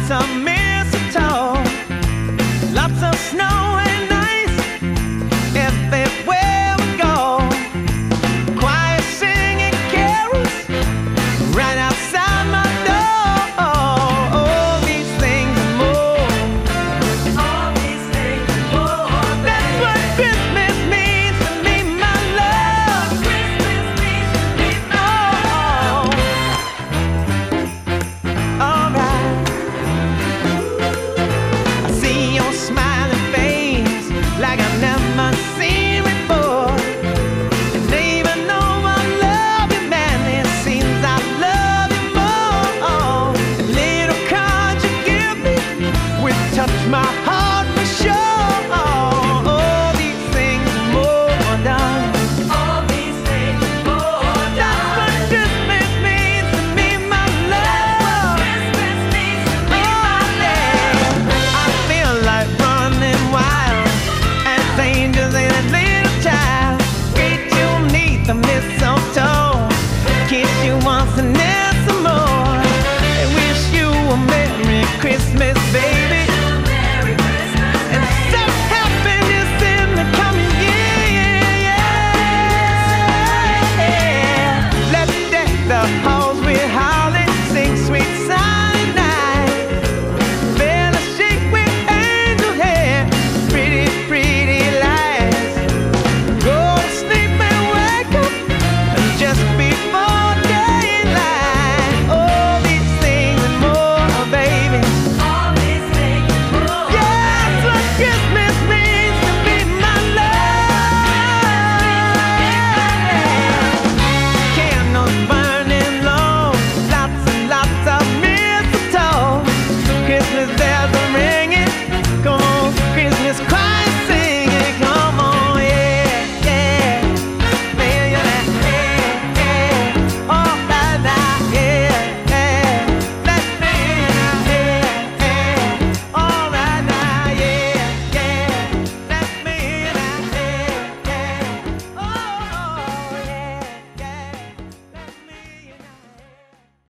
of mistletoe, lots of snow and ice everywhere we go. Choir singing carols right outside my door. All these things and more. All these things and more. That's what Christmas means to me, my love. Christmas means to me, my love. All right. I see your smiling face like I've never seen before. And even though I love you, man, it seems I love you more. The little cards you give me will touch my heart for sure. All these things and more, darling. All these things and more, darling. That's what Christmas means to me, my love. Christmas means to me, my love. I feel like running wild as angels in a little child. Greet you neath the mistletoe, kiss you once and then some more, and wish you a Merry Christmas, baby.